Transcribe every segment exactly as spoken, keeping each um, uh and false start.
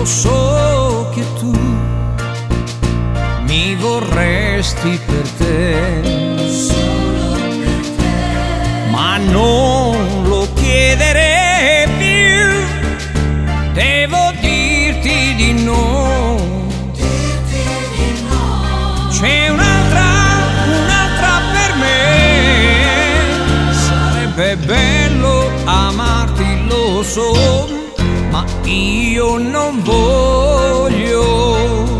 lo so che tu mi vorresti per te, solo per te, ma non lo chiederei più. Devo dirti di no, dirti di no. c'è un'altra, un'altra per me. Sarebbe bello amarti, lo so, ma io non voglio.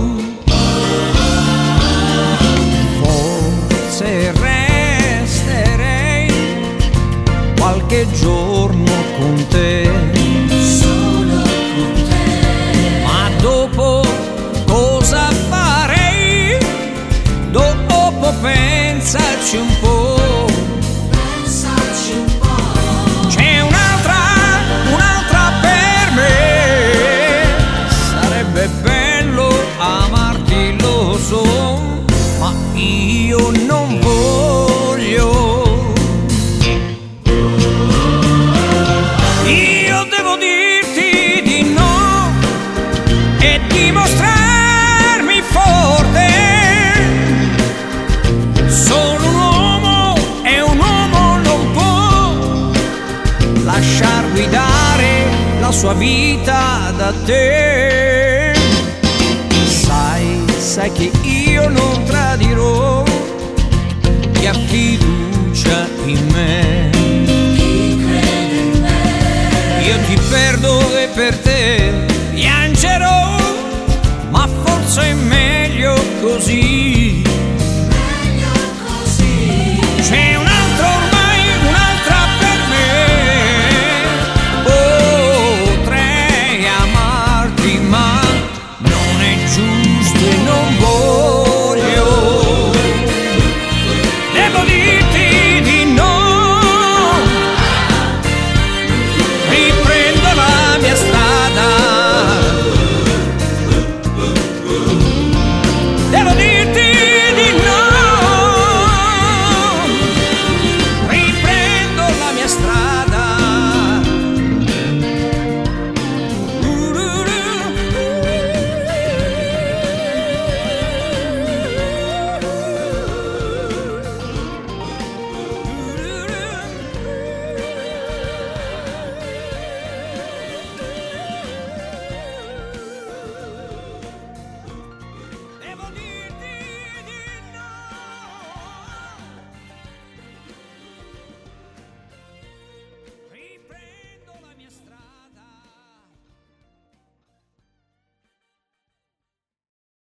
Forse resterei qualche giorno con te, Solo con te, ma dopo cosa farei? Dopo pensaci un po'. pensaci un po'. C'è un'altra, un'altra per me. Sarebbe bello amarti, lo so, ma io non voglio. Io devo dirti di no e dimostrarmi forte. Solo un uomo e un uomo non può lasciar guidare la sua vita da te. Sai, sai che io non tradirò chi ha fiducia in me.